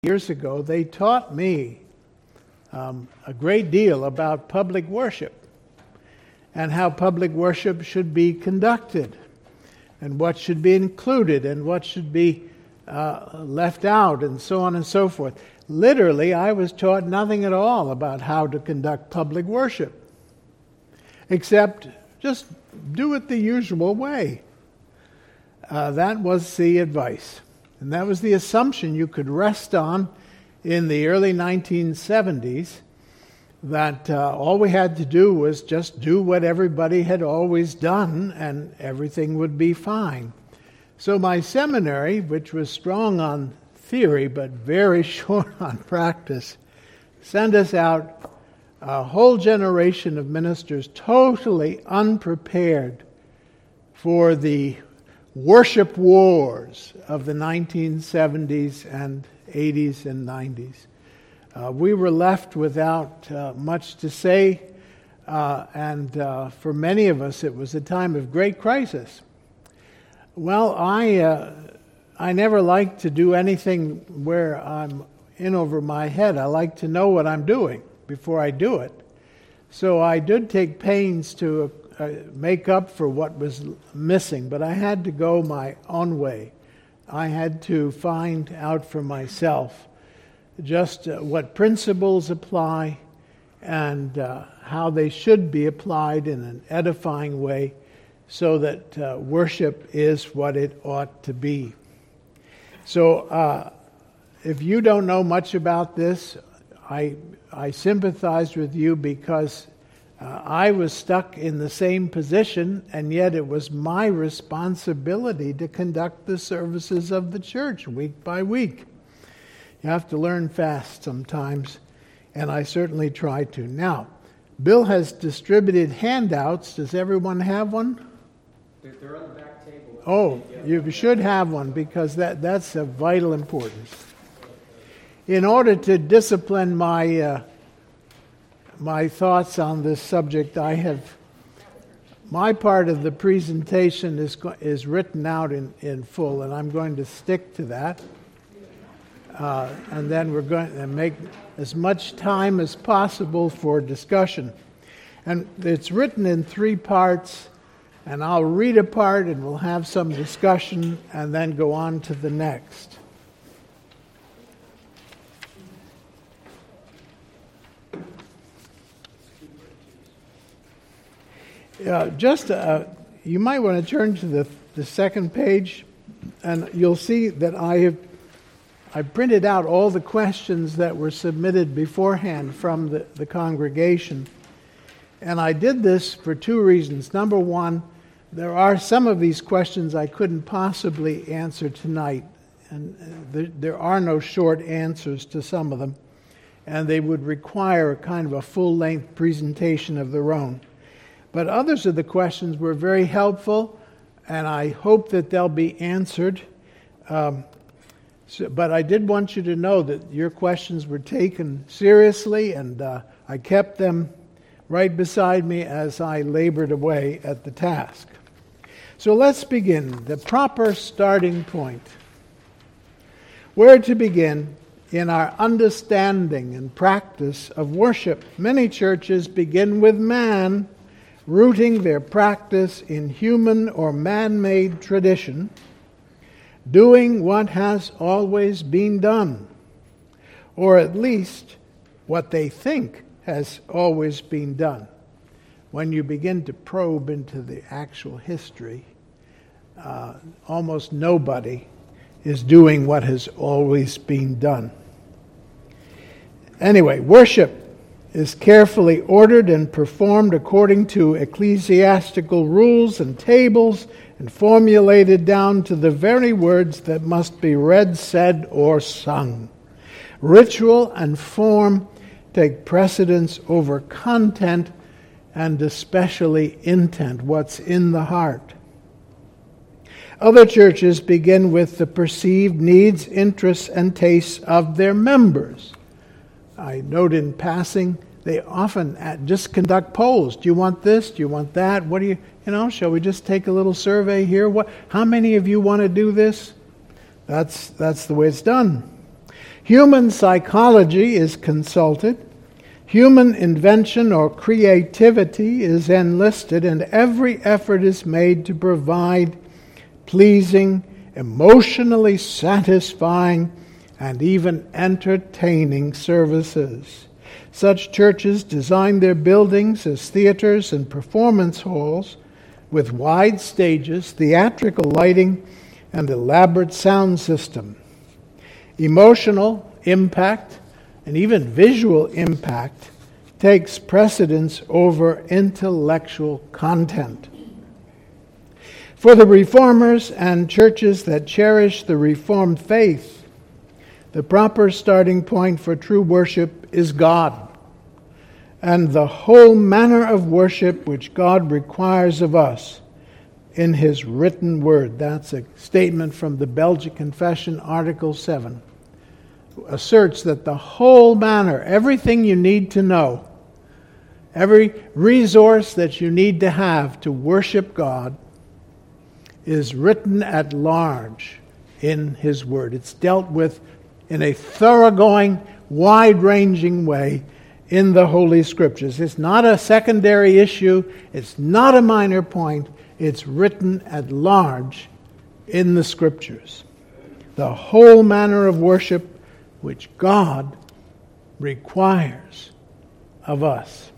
years ago, they taught me a great deal about public worship and how public worship should be conducted and what should be included and what should be left out and so on and so forth. Literally, I was taught nothing at all about how to conduct public worship, except just do it the usual way. That was the advice. And that was the assumption you could rest on in the early 1970s, that all we had to do was just do what everybody had always done and everything would be fine. So my seminary, which was strong on theory but very short on practice, sent us out a whole generation of ministers totally unprepared for the worship wars of the 1970s and 80s and 90s. We were left without much to say, and for many of us it was a time of great crisis. Well, I never like to do anything where I'm in over my head. I like to know what I'm doing before I do it. So I did take pains to make up for what was missing, but I had to go my own way. I had to find out for myself just what principles apply and how they should be applied in an edifying way so that worship is what it ought to be. So if you don't know much about this, I sympathize with you because I was stuck in the same position, and yet it was my responsibility to conduct the services of the church week by week. You have to learn fast sometimes, and I certainly try to. Now, Bill has distributed handouts. Does everyone have one? They're on the back table. Oh, you should have one because that's of vital importance. In order to discipline my thoughts on this subject, I have my part of the presentation is written out in full, and I'm going to stick to that. And then we're going to make as much time as possible for discussion. And it's written in 3 parts, and I'll read a part and we'll have some discussion and then go on to the next. You might want to turn to the second page, and you'll see that I printed out all the questions that were submitted beforehand from the congregation. And I did this for 2 reasons. Number one, there are some of these questions I couldn't possibly answer tonight, and there are no short answers to some of them, and they would require kind of a full-length presentation of their own. But others of the questions were very helpful, and I hope that they'll be answered. But I did want you to know that your questions were taken seriously, and I kept them right beside me as I labored away at the task. So let's begin. The proper starting point. Where to begin in our understanding and practice of worship? Many churches begin with man, rooting their practice in human or man-made tradition, doing what has always been done, or at least what they think has always been done. When you begin to probe into the actual history, almost nobody is doing what has always been done. Anyway, worship is carefully ordered and performed according to ecclesiastical rules and tables, and formulated down to the very words that must be read, said, or sung. Ritual and form take precedence over content, and especially intent, what's in the heart. Other churches begin with the perceived needs, interests, and tastes of their members. I note in passing, they often just conduct polls. Do you want this? Do you want that? What do you shall we just take a little survey here? How many of you want to do this? That's the way it's done. Human psychology is consulted. Human invention or creativity is enlisted, and every effort is made to provide pleasing, emotionally satisfying, and even entertaining services. Such churches design their buildings as theaters and performance halls with wide stages, theatrical lighting, and elaborate sound system. Emotional impact and even visual impact takes precedence over intellectual content. For the reformers and churches that cherish the Reformed faith, the proper starting point for true worship is God, and the whole manner of worship which God requires of us in His written word. That's a statement from the Belgic Confession, Article 7. Asserts that the whole manner, everything you need to know, every resource that you need to have to worship God is written at large in His Word. It's dealt with in a thoroughgoing, wide-ranging way in the Holy Scriptures. It's not a secondary issue. It's not a minor point. It's written at large in the Scriptures. The whole manner of worship which God requires of us.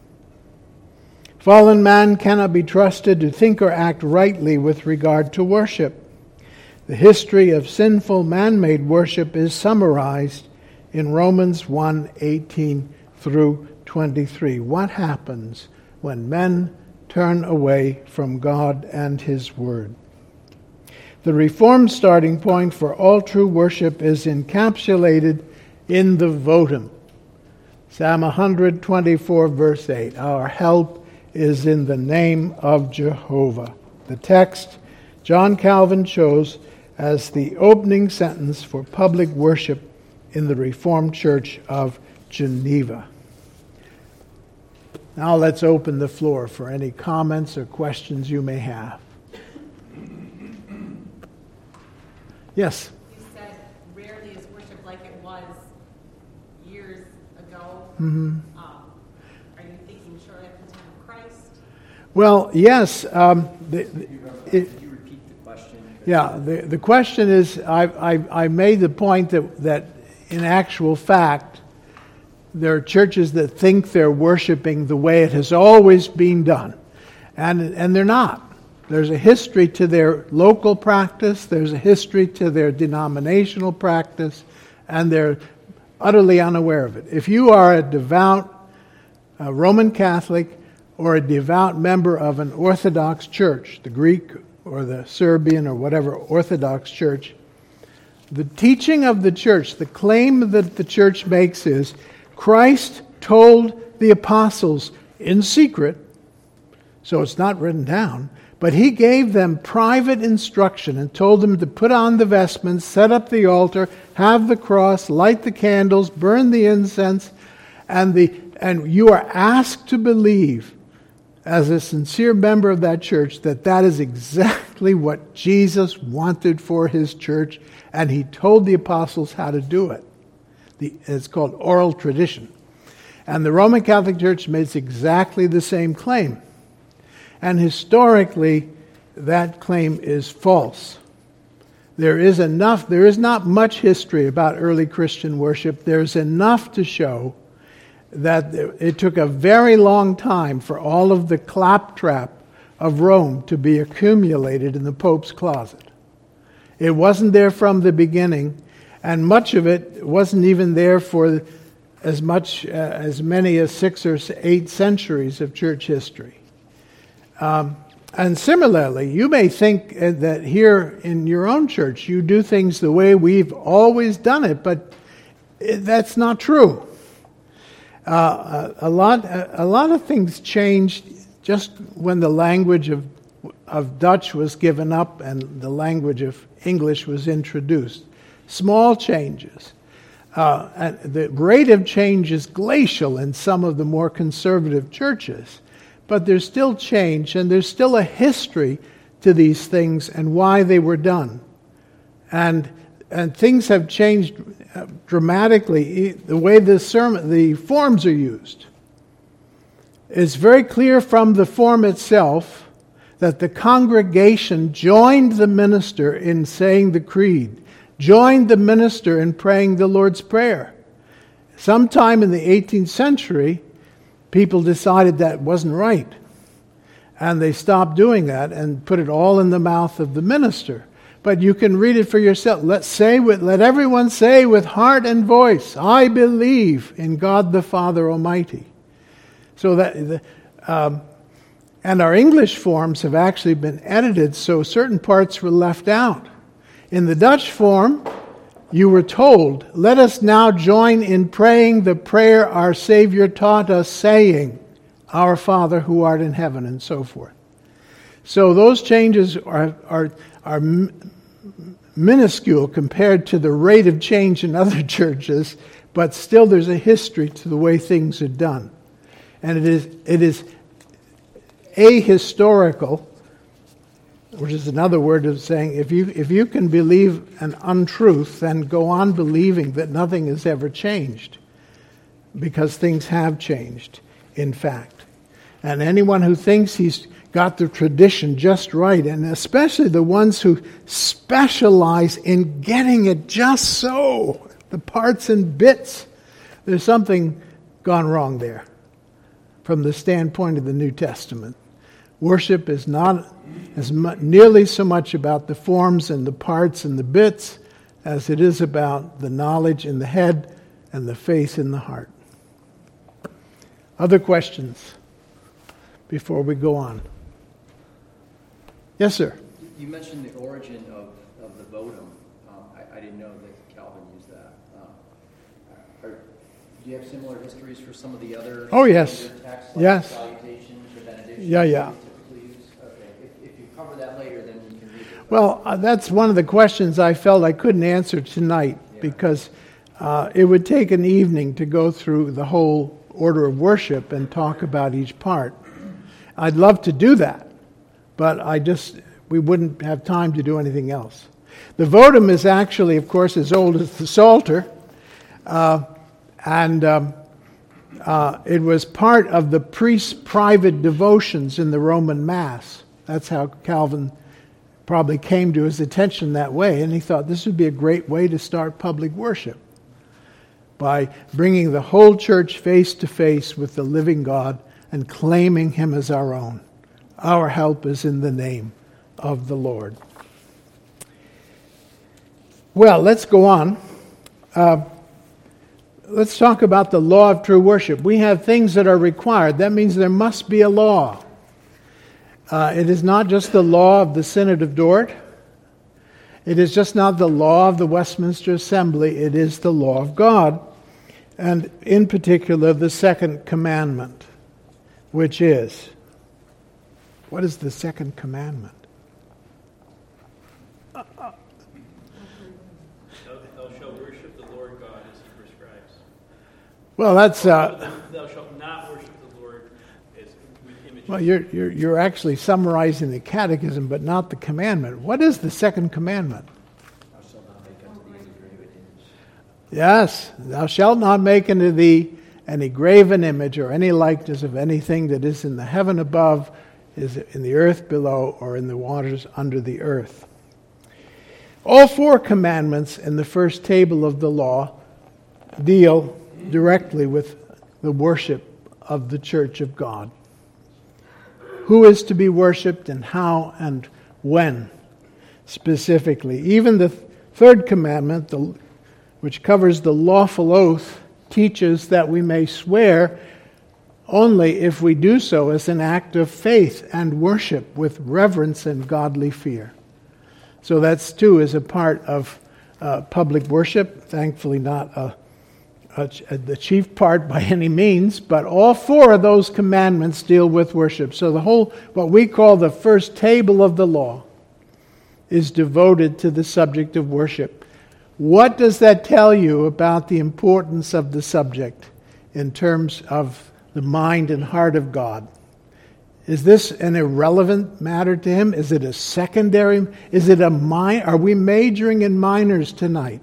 Fallen man cannot be trusted to think or act rightly with regard to worship. The history of sinful man-made worship is summarized in Romans 1:18 through 23. What happens when men turn away from God and His Word? The Reformed starting point for all true worship is encapsulated in the votum. Psalm 124, verse 8. Our help is in the name of Jehovah. The text John Calvin chose as the opening sentence for public worship in the Reformed Church of Geneva. Now let's open the floor for any comments or questions you may have. Yes? You said rarely is worship like it was years ago. Mm-hmm. Are you thinking shortly at the time of Christ? Well, yes. Could you repeat the question? Yeah, the question is, I made the point that in actual fact, there are churches that think they're worshiping the way it has always been done, and they're not. There's a history to their local practice, there's a history to their denominational practice, and they're utterly unaware of it. If you are a devout Roman Catholic or a devout member of an Orthodox church, the Greek or the Serbian or whatever Orthodox church, the teaching of the church, the claim that the church makes is, Christ told the apostles in secret, so it's not written down, but He gave them private instruction and told them to put on the vestments, set up the altar, have the cross, light the candles, burn the incense, and you are asked to believe, as a sincere member of that church, that is exactly what Jesus wanted for His church, and He told the apostles how to do it. It's called oral tradition. And the Roman Catholic Church makes exactly the same claim. And historically, that claim is false. There is not much history about early Christian worship. There's enough to show that it took a very long time for all of the claptrap of Rome to be accumulated in the Pope's closet. It wasn't there from the beginning, and much of it wasn't even there for as many as 6 or 8 centuries of church history. And similarly, you may think that here in your own church you do things the way we've always done it, but that's not true. A lot of things changed just when the language of Dutch was given up and the language of English was introduced. Small changes. And the rate of change is glacial in some of the more conservative churches. But there's still change, and there's still a history to these things and why they were done. And and things have changed dramatically. The way the forms are used. It's very clear from the form itself that the congregation joined the minister in saying the creed, joined the minister in praying the Lord's Prayer. Sometime in the 18th century, people decided that wasn't right. And they stopped doing that and put it all in the mouth of the minister. But you can read it for yourself. Let everyone say with heart and voice, I believe in God the Father Almighty. So that, and our English forms have actually been edited so certain parts were left out. In the Dutch form, you were told, let us now join in praying the prayer our Savior taught us, saying, Our Father who art in heaven, and so forth. So those changes are minuscule compared to the rate of change in other churches, but still there's a history to the way things are done. And it is ahistorical, which is another word of saying, if you can believe an untruth, then go on believing that nothing has ever changed, because things have changed, in fact. And anyone who thinks he's got the tradition just right, and especially the ones who specialize in getting it just so, the parts and bits, there's something gone wrong there from the standpoint of the New Testament. Worship is not nearly so much about the forms and the parts and the bits as it is about the knowledge in the head and the faith in the heart. Other questions before we go on? Yes, sir. You mentioned the origin of the votum. I didn't know that Calvin used that. Do you have similar histories for some of the other? Oh, yes. Texts, like yes. Salutations or benedictions? Yeah. Typically use? Okay. If you cover that later, then you can read it. Well, that's one of the questions I felt I couldn't answer tonight, because it would take an evening to go through the whole order of worship and talk about each part. I'd love to do that, but we wouldn't have time to do anything else. The votum is actually, of course, as old as the Psalter, and it was part of the priest's private devotions in the Roman Mass. That's how Calvin probably came to his attention that way, and he thought this would be a great way to start public worship, by bringing the whole church face to face with the living God and claiming Him as our own. Our help is in the name of the Lord. Well, let's go on. Let's talk about the law of true worship. We have things that are required. That means there must be a law. It is not just the law of the Synod of Dort. It is just not the law of the Westminster Assembly. It is the law of God. And in particular, the second commandment, which is, what is the second commandment? Thou shalt worship the Lord God as He prescribes. Well, that's... Thou shalt not worship the Lord as with images. Well, you're actually summarizing the catechism, but not the commandment. What is the second commandment? Thou shalt not make unto thee any graven image. Yes, thou shalt not make unto thee any graven image or any likeness of anything that is in the heaven above, is in the earth below, or in the waters under the earth. All four commandments in the first table of the law deal directly with the worship of the Church of God. Who is to be worshipped and how and when specifically. Even the third commandment, which covers the lawful oath, teaches that we may swear only if we do so as an act of faith and worship with reverence and godly fear. So that's too is a part of public worship. Thankfully not the chief part by any means, but all four of those commandments deal with worship. So the whole, what we call the first table of the law, is devoted to the subject of worship. What does that tell you about the importance of the subject in terms of the mind and heart of God? Is this an irrelevant matter to him? Is it a secondary? Is it a minor? Are we majoring in minors tonight?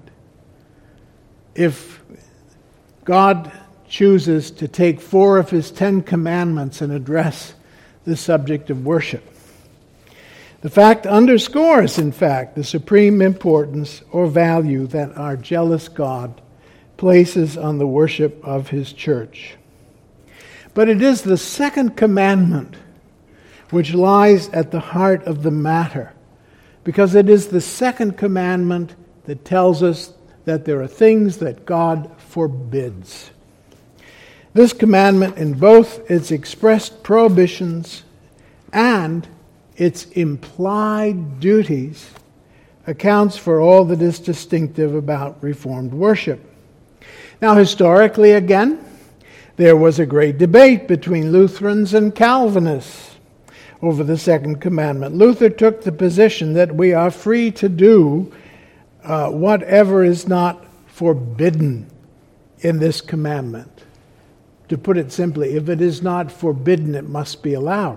If God chooses to take 4 of his 10 commandments and address the subject of worship. The fact underscores, in fact, the supreme importance or value that our jealous God places on the worship of his church. But it is the second commandment which lies at the heart of the matter, because it is the second commandment that tells us that there are things that God forbids. This commandment, in both its expressed prohibitions and its implied duties, accounts for all that is distinctive about Reformed worship. Now, historically, again, there was a great debate between Lutherans and Calvinists over the second commandment. Luther took the position that we are free to do whatever is not forbidden in this commandment. To put it simply, if it is not forbidden, it must be allowed.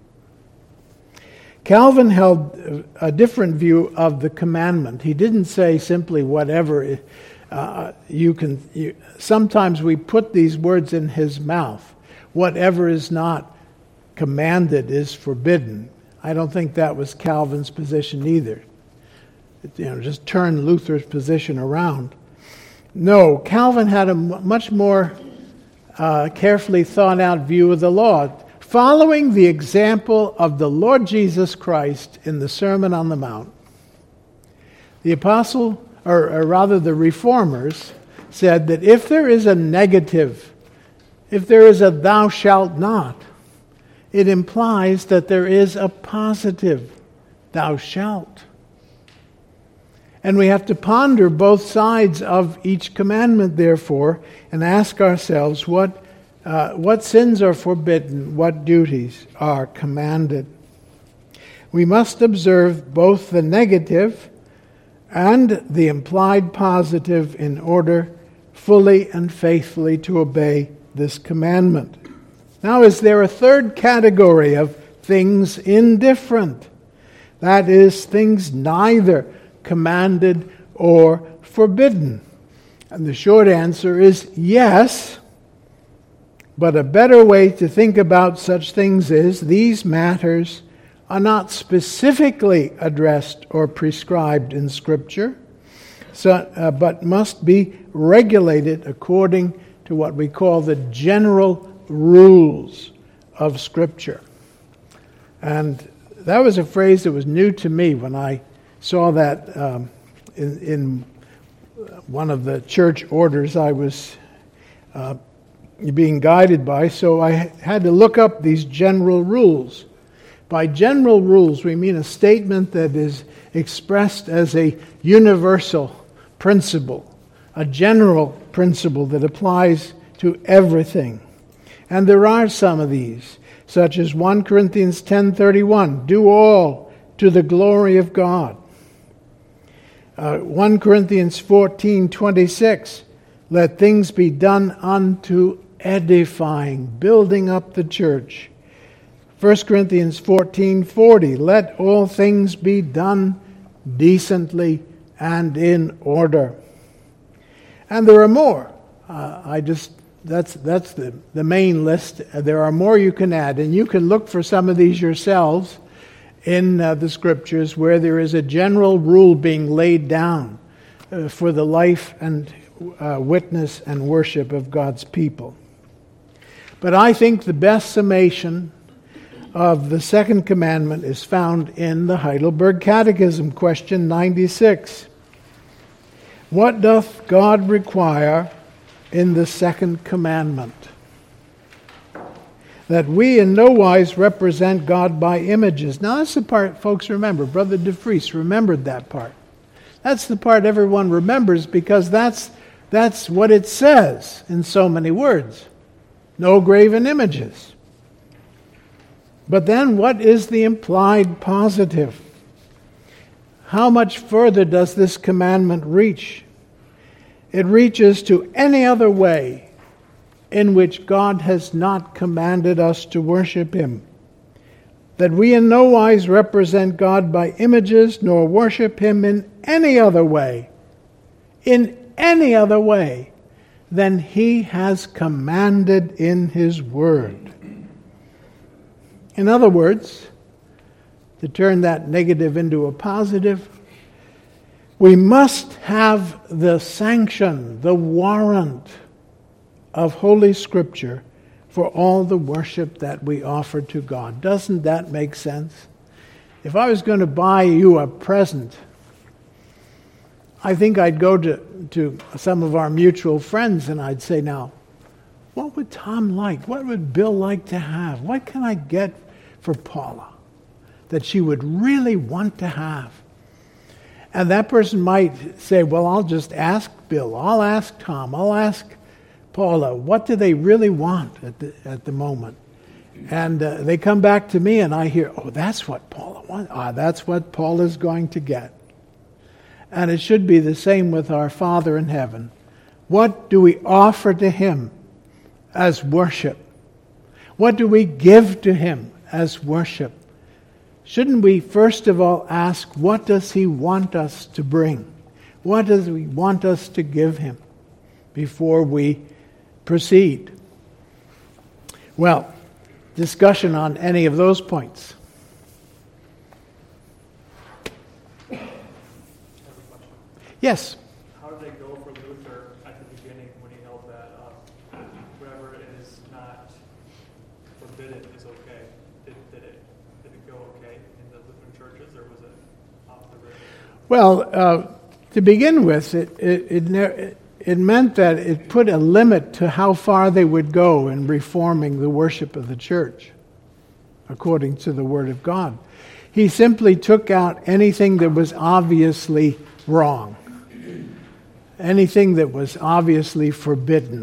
Calvin held a different view of the commandment. He didn't say simply whatever you can. Sometimes we put these words in his mouth. Whatever is not commanded is forbidden. I don't think that was Calvin's position either. Just turn Luther's position around. No, Calvin had a much more carefully thought out view of the law, following the example of the Lord Jesus Christ in the Sermon on the Mount. The apostle, or rather the reformers, said that if there is a negative, if there is a thou shalt not, it implies that there is a positive, thou shalt. And we have to ponder both sides of each commandment, therefore, and ask ourselves what sins are forbidden, what duties are commanded. We must observe both the negative and the implied positive in order fully and faithfully to obey this commandment. Now, is there a third category of things indifferent? That is, things neither commanded or forbidden. And the short answer is yes. But a better way to think about such things is these matters are not specifically addressed or prescribed in Scripture, but must be regulated according to what we call the general rules of Scripture. And that was a phrase that was new to me when I saw that in one of the church orders I was being guided by, so I had to look up these general rules. By general rules, we mean a statement that is expressed as a universal principle, a general principle that applies to everything. And there are some of these, such as 1 Corinthians 10:31, do all to the glory of God. 1 Corinthians 14:26, let things be done unto edifying, building up the church. 1 Corinthians 14:40, let all things be done decently and in order. And there are more. That's the main list. There are more you can add, and you can look for some of these yourselves in the Scriptures where there is a general rule being laid down for the life and witness and worship of God's people. But I think the best summation of the second commandment is found in the Heidelberg Catechism, question 96. What doth God require in the second commandment? That we in no wise represent God by images. Now that's the part, folks, remember. Brother DeFries remembered that part. That's the part everyone remembers because that's what it says in so many words. No graven images. But then what is the implied positive? How much further does this commandment reach? It reaches to any other way in which God has not commanded us to worship Him. that we in no wise represent God by images, nor worship him in any other way, than he has commanded in his word. In other words, to turn that negative into a positive, we must have the sanction, the warrant of Holy Scripture for all the worship that we offer to God. Doesn't that make sense? If I was going to buy you a present, I think I'd go to some of our mutual friends and I'd say, now, what would Tom like? What would Bill like to have? What can I get for Paula that she would really want to have? And that person might say, well, I'll just ask Bill. I'll ask Tom. I'll ask Paula. What do they really want at the moment? And they come back to me and I hear, oh, that's what Paula wants. That's what Paula's going to get. And it should be the same with our Father in heaven. What do we offer to him as worship? What do we give to him as worship? Shouldn't we first of all ask, what does he want us to bring? What does he want us to give him before we proceed? Well, discussion on any of those points. Yes? How did they go for Luther at the beginning when he held that up? Whatever is not forbidden is okay. Did it go okay in the Lutheran churches, or was it off the rails? Well, to begin with, it meant that it put a limit to how far they would go in reforming the worship of the church, according to the Word of God. He simply took out anything that was obviously wrong, anything that was obviously forbidden,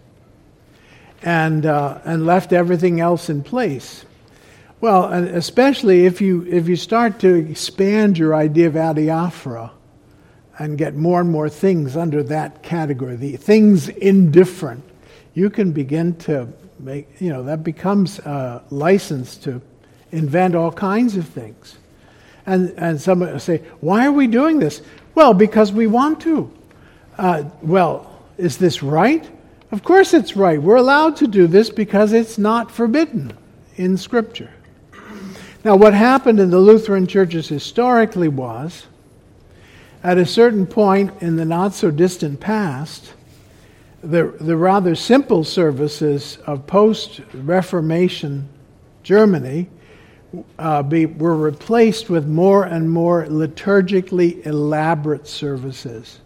and left everything else in place. Well, and especially if you start to expand your idea of adiaphora and get more and more things under that category, the things indifferent, you can begin to make, that becomes a license to invent all kinds of things. And some say, why are we doing this? Well, because we want to. Well, is this right? Of course it's right. We're allowed to do this because it's not forbidden in Scripture. Now, what happened in the Lutheran churches historically was, at a certain point in the not-so-distant past, the rather simple services of post-Reformation Germany were replaced with more and more liturgically elaborate services.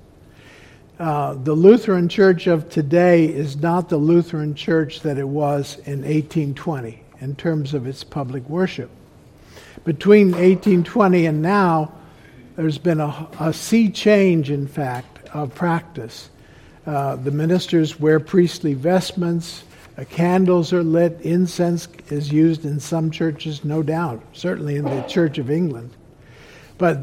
The Lutheran Church of today is not the Lutheran Church that it was in 1820 in terms of its public worship. Between 1820 and now, there's been a sea change, in fact, of practice. The ministers wear priestly vestments, candles are lit, incense is used in some churches, no doubt, certainly in the Church of England. But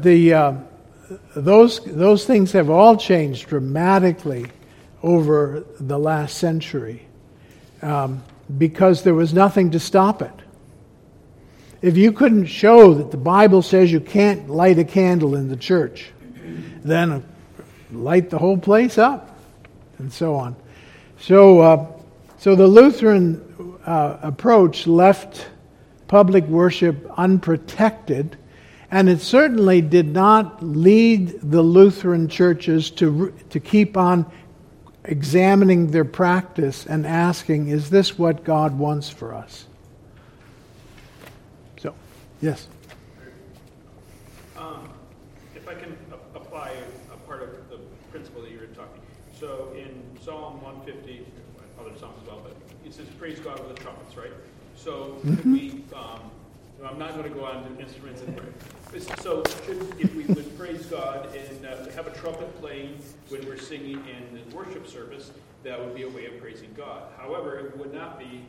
those things have all changed dramatically over the last century because there was nothing to stop it. If you couldn't show that the Bible says you can't light a candle in the church, then light the whole place up, and so on. So the Lutheran approach left public worship unprotected, and it certainly did not lead the Lutheran churches to keep on examining their practice and asking, is this what God wants for us? So, yes? If I can apply a part of the principle that you were talking. So in Psalm 150, other Psalms as well, but it says, praise God with the trumpets, right? So could we, I'm not going to go on to instruments and so if we would praise God and have a trumpet playing when we're singing in the worship service, that would be a way of praising God. However, it would not be,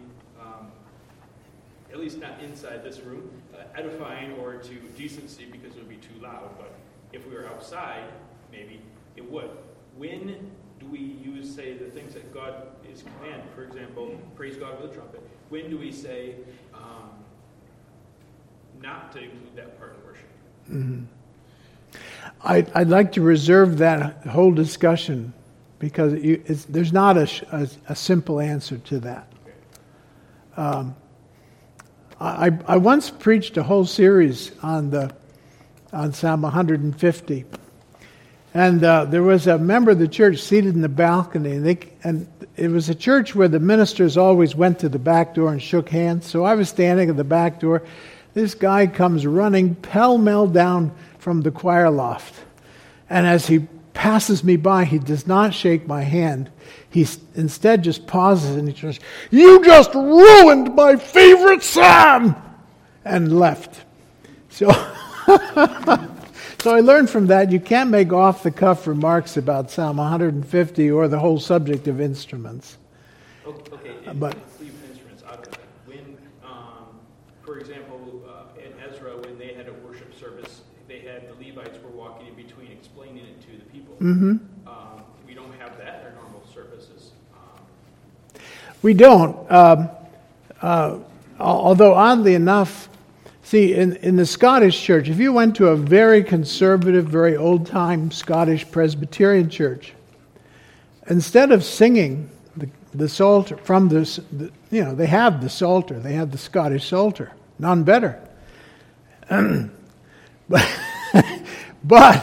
at least not inside this room, edifying or to decency because it would be too loud. But if we were outside, maybe it would. When do we use, say, the things that God is commanded? For example, praise God with a trumpet. When do we say, not to include that part of worship? Mm-hmm. I'd like to reserve that whole discussion because there's not a simple answer to that. I once preached a whole series on Psalm 150, and there was a member of the church seated in the balcony, and it was a church where the ministers always went to the back door and shook hands. So I was standing at the back door. This guy comes running pell-mell down from the choir loft. And as he passes me by, he does not shake my hand. He instead just pauses and he says, "You just ruined my favorite psalm!" and left. So, so I learned from that you can't make off-the-cuff remarks about Psalm 150 or the whole subject of instruments. Okay, but leave instruments out of it. When, for example, in Ezra, when they had a worship service, they had the Levites were walking in between explaining it to the people. Mm-hmm. We don't have that in our normal services. We don't. Although oddly enough, see, in the Scottish church, if you went to a very conservative, very old-time Scottish Presbyterian church, instead of singing the Psalter from this, they have the Psalter, they have the Scottish Psalter, none better. But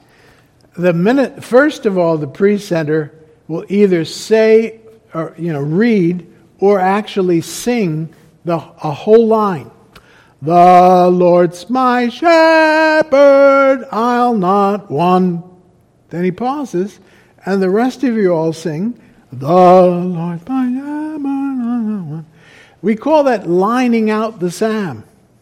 first of all, the precentor will either say or read or actually sing a whole line. The Lord's my shepherd, I'll not want. Then he pauses, and the rest of you all sing, the Lord's my shepherd, I'll not want. We call that lining out the psalm.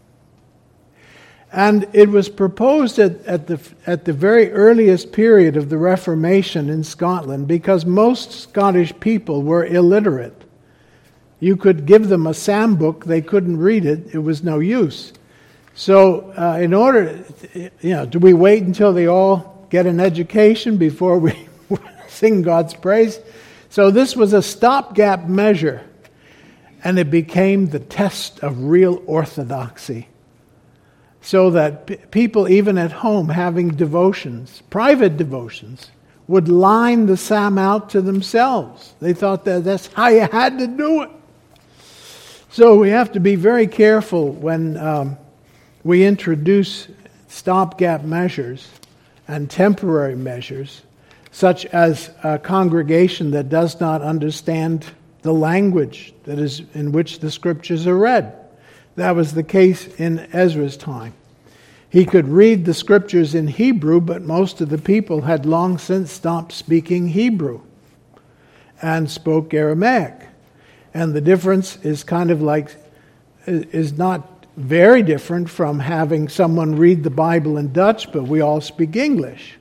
And it was proposed at the very earliest period of the Reformation in Scotland because most Scottish people were illiterate. You could give them a psalm book, they couldn't read it, it was no use. So in order, do we wait until they all get an education before we sing God's praise? So this was a stopgap measure, and it became the test of real orthodoxy. So that people, even at home, having devotions, private devotions, would line the psalm out to themselves. They thought that's how you had to do it. So we have to be very careful when we introduce stopgap measures and temporary measures, such as a congregation that does not understand the language that is in which the scriptures are read. That was the case in Ezra's time. He could read the scriptures in Hebrew, but most of the people had long since stopped speaking Hebrew and spoke Aramaic. And the difference is is not very different from having someone read the Bible in Dutch, but we all speak English.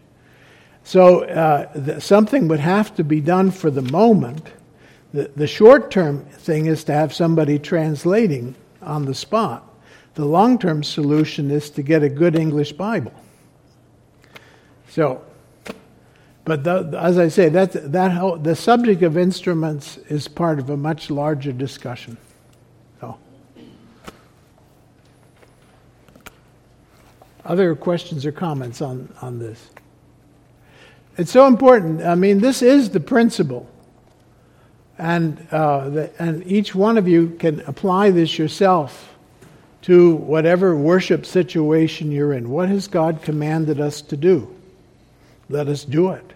So something would have to be done for the moment. The short-term thing is to have somebody translating on the spot. The long-term solution is to get a good English Bible. So, but as I say, the subject of instruments is part of a much larger discussion. So, other questions or comments on this? It's so important. I mean, this is the principle. And each one of you can apply this yourself to whatever worship situation you're in. What has God commanded us to do? Let us do it.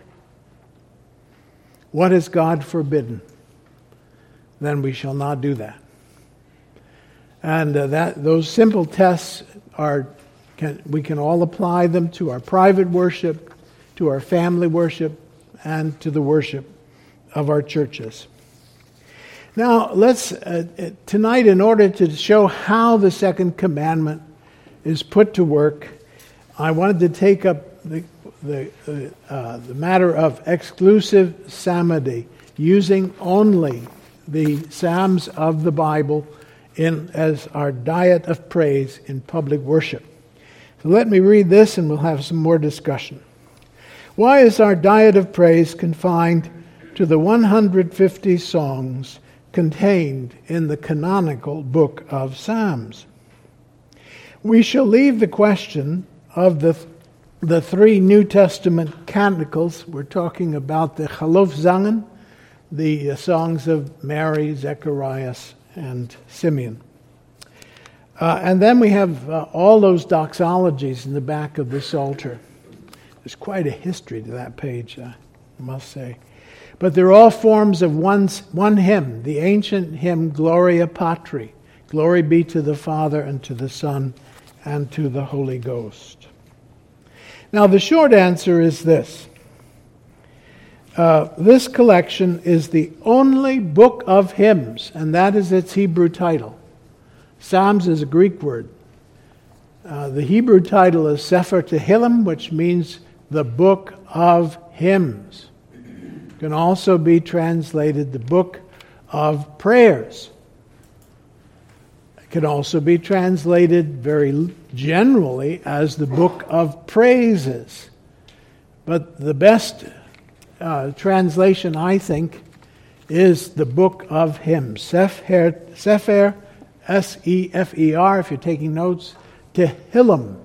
What has God forbidden? Then we shall not do that. And those simple tests we can all apply them to our private worship, to our family worship, and to the worship of our churches. Now, let's tonight, in order to show how the second commandment is put to work, I wanted to take up the matter of exclusive psalmody, using only the psalms of the Bible as our diet of praise in public worship. So let me read this, and we'll have some more discussion. Why is our diet of praise confined to the 150 songs contained in the canonical book of Psalms? We shall leave the question of the three New Testament canticles. We're talking about the Chalofzangen, the songs of Mary, Zacharias, and Simeon. And then we have all those doxologies in the back of the Psalter. There's quite a history to that page, I must say. But they're all forms of one hymn, the ancient hymn Gloria Patri. Glory be to the Father and to the Son and to the Holy Ghost. Now the short answer is this. This collection is the only book of hymns, and that is its Hebrew title. Psalms is a Greek word. The Hebrew title is Sefer Tehillim, which means the book of hymns. It can also be translated the book of prayers. It can also be translated very generally as the book of praises. But the best translation, I think, is the book of hymns. Sefer, S-E-F-E-R, if you're taking notes, Tehillim,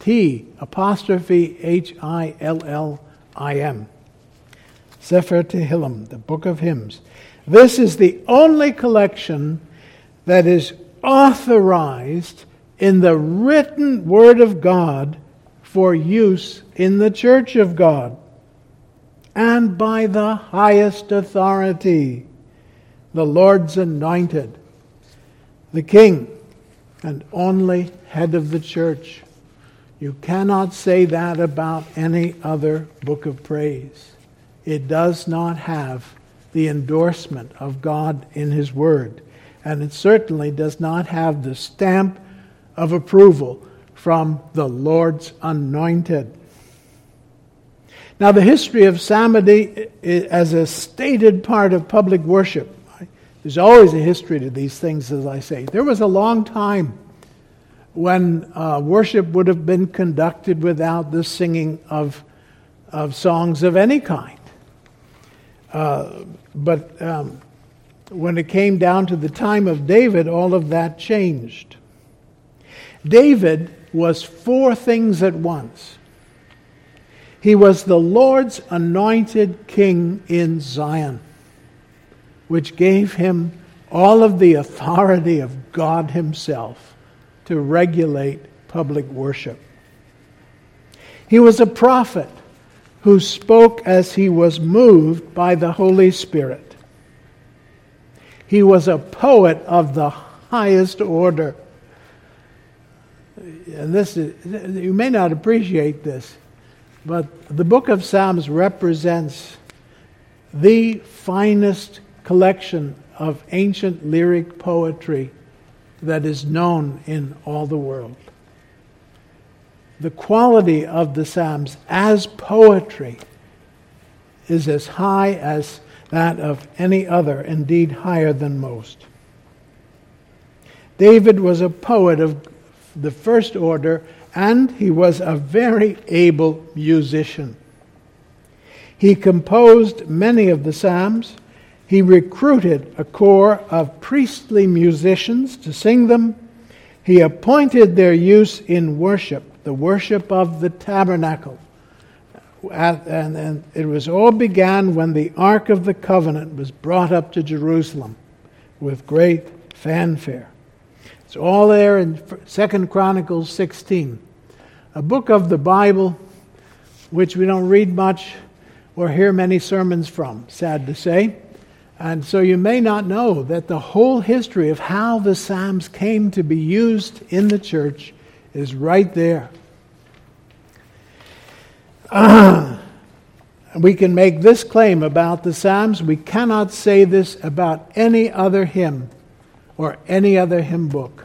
T-H-I-L-L-I-M. Sefer Tehillim, the book of hymns. This is the only collection that is authorized in the written Word of God for use in the Church of God, and by the highest authority, the Lord's anointed, the King and only head of the church. You cannot say that about any other book of praise. It does not have the endorsement of God in His Word, and it certainly does not have the stamp of approval from the Lord's anointed. Now, the history of psalmody as a stated part of public worship. There's always a history to these things, as I say. There was a long time when worship would have been conducted without the singing of songs of any kind. But when it came down to the time of David, all of that changed. David was four things at once. He was the Lord's anointed king in Zion, which gave him all of the authority of God Himself to regulate public worship. He was a prophet who spoke as he was moved by the Holy Spirit. He was a poet of the highest order. And this is, you may not appreciate this, but the book of Psalms represents the finest collection of ancient lyric poetry that is known in all the world. The quality of the Psalms as poetry is as high as that of any other, indeed higher than most. David was a poet of the first order, and he was a very able musician. He composed many of the Psalms. He recruited a corps of priestly musicians to sing them. He appointed their use in worship, the worship of the tabernacle. And it was all began when the Ark of the Covenant was brought up to Jerusalem with great fanfare. It's all there in 2 Chronicles 16, a book of the Bible which we don't read much or hear many sermons from, sad to say. And so you may not know that the whole history of how the Psalms came to be used in the church is right there. We can make this claim about the Psalms. We cannot say this about any other hymn or any other hymn book.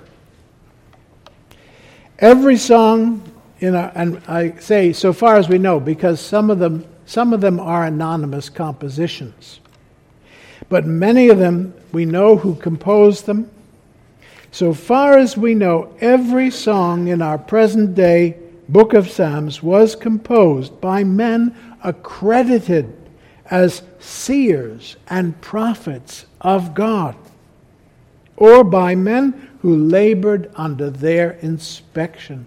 Every song and I say so far as we know, because some of them are anonymous compositions. But many of them, we know who composed them. So far as we know, every song in our present day Book of Psalms was composed by men accredited as seers and prophets of God. or by men who labored under their inspection.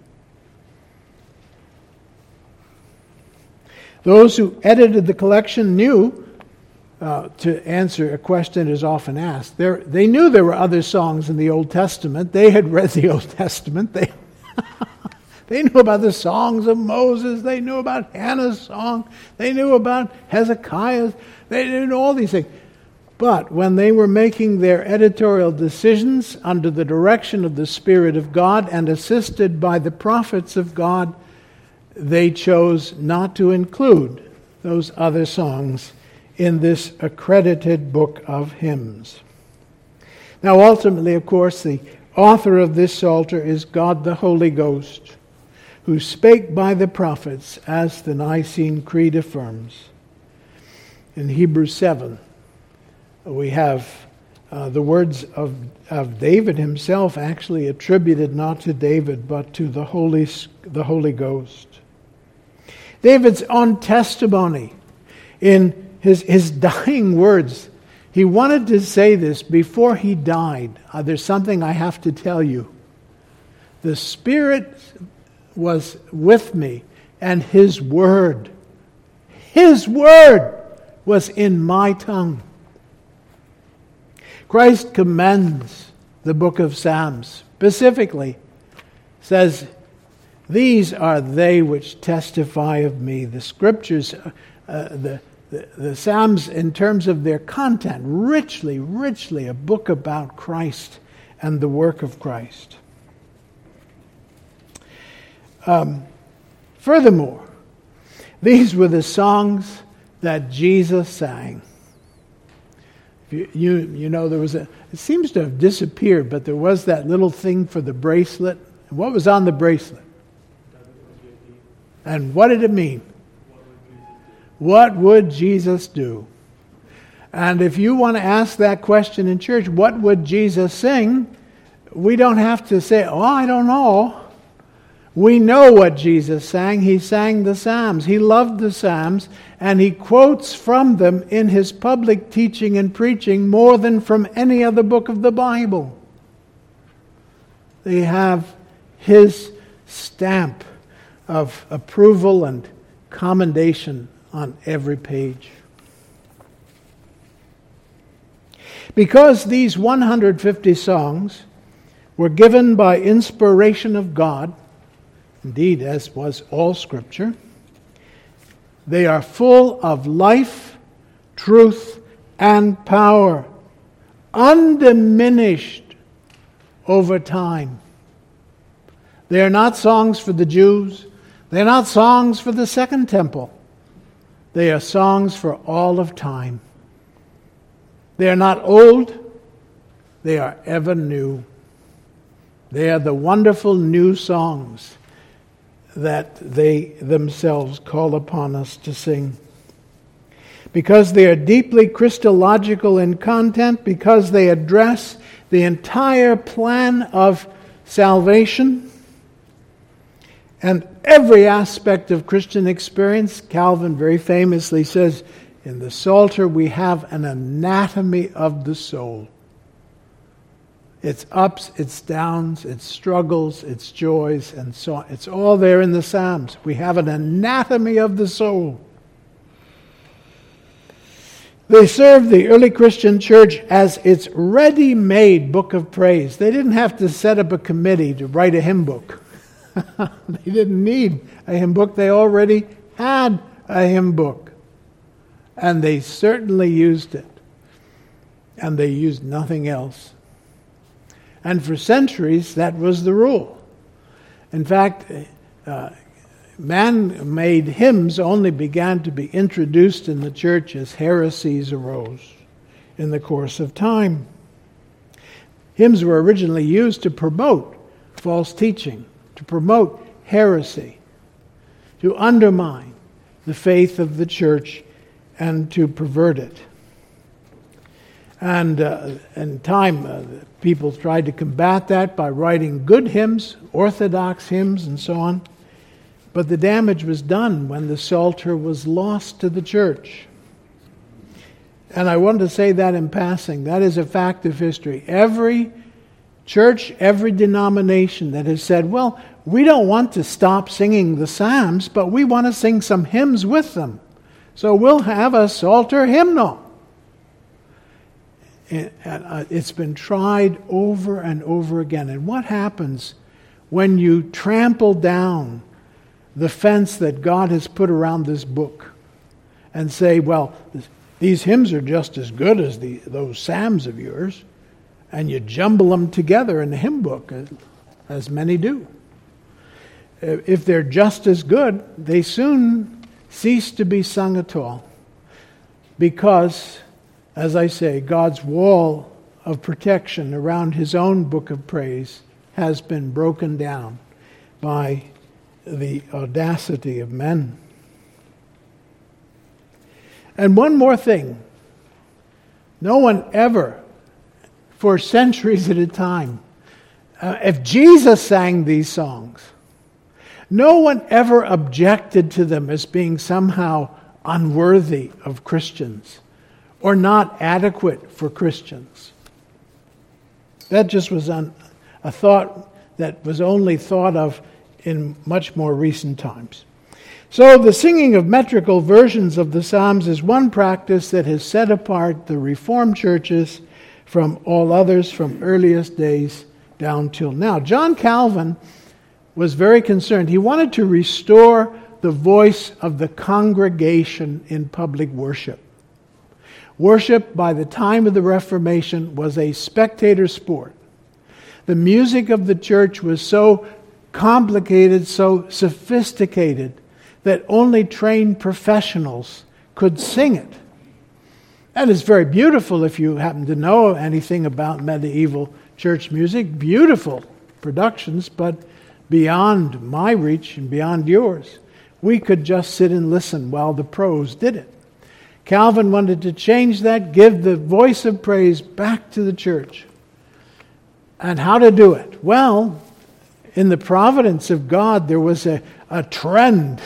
Those who edited the collection knew, to answer a question that is often asked, they knew there were other songs in the Old Testament. They had read the Old Testament. They knew about the songs of Moses. They knew about Hannah's song. They knew about Hezekiah's. They knew all these things. But when they were making their editorial decisions under the direction of the Spirit of God and assisted by the prophets of God, they chose not to include those other songs in this accredited book of hymns. Now, ultimately, of course, the author of this Psalter is God the Holy Ghost, who spake by the prophets, as the Nicene Creed affirms. In Hebrews 7, we have the words of David himself, actually attributed not to David, but to the Holy Ghost. David's own testimony in his dying words, he wanted to say this before he died. There's something I have to tell you. The Spirit was with me, and His Word was in my tongue. Christ commends the book of Psalms, specifically says, "These are they which testify of me." The Scriptures, the Psalms, in terms of their content, richly a book about Christ and the work of Christ. Furthermore, these were the songs that Jesus sang. You know, there was it seems to have disappeared, but there was that little thing for the bracelet. What was on the bracelet? And what did it mean? What would Jesus do? And if you want to ask that question in church, what would Jesus sing? We don't have to say, "Oh, I don't know." We know what Jesus sang. He sang the Psalms. He loved the Psalms, and he quotes from them in his public teaching and preaching more than from any other book of the Bible. They have his stamp of approval and commendation on every page. Because these 150 songs were given by inspiration of God, indeed, as was all Scripture, they are full of life, truth, and power, undiminished over time. They are not songs for the Jews. They are not songs for the Second Temple. They are songs for all of time. They are not old. They are ever new. They are the wonderful new songs that they themselves call upon us to sing. Because they are deeply Christological in content, because they address the entire plan of salvation and every aspect of Christian experience. Calvin very famously says, in the Psalter we have an anatomy of the soul. Its ups, its downs, its struggles, its joys, and so on. It's all there in the Psalms. We have an anatomy of the soul. They served the early Christian church as its ready-made book of praise. They didn't have to set up a committee to write a hymn book. They didn't need a hymn book. They already had a hymn book. And they certainly used it. And they used nothing else. And for centuries, that was the rule. In fact, man-made hymns only began to be introduced in the church as heresies arose in the course of time. Hymns were originally used to promote false teaching, to promote heresy, to undermine the faith of the church, and to pervert it. And in time, people tried to combat that by writing good hymns, orthodox hymns, and so on. But the damage was done when the Psalter was lost to the church. And I want to say that in passing. That is a fact of history. Every church, every denomination that has said, well, we don't want to stop singing the Psalms, but we want to sing some hymns with them. So we'll have a Psalter hymnal. It's been tried over and over again. And what happens when you trample down the fence that God has put around this book and say, well, these hymns are just as good as those Psalms of yours, and you jumble them together in the hymn book, as many do. If they're just as good, they soon cease to be sung at all, because, as I say, God's wall of protection around His own book of praise has been broken down by the audacity of men. And one more thing. No one ever, for centuries at a time, if Jesus sang these songs, no one ever objected to them as being somehow unworthy of Christians or not adequate for Christians. That just was a thought that was only thought of in much more recent times. So the singing of metrical versions of the Psalms is one practice that has set apart the Reformed churches from all others from earliest days down till now. John Calvin was very concerned. He wanted to restore the voice of the congregation in public worship. Worship by the time of the Reformation was a spectator sport. The music of the church was so complicated, so sophisticated, that only trained professionals could sing it. That is very beautiful if you happen to know anything about medieval church music. Beautiful productions, but beyond my reach and beyond yours. We could just sit and listen while the pros did it. Calvin wanted to change that, give the voice of praise back to the church. And how to do it? Well, in the providence of God, there was a trend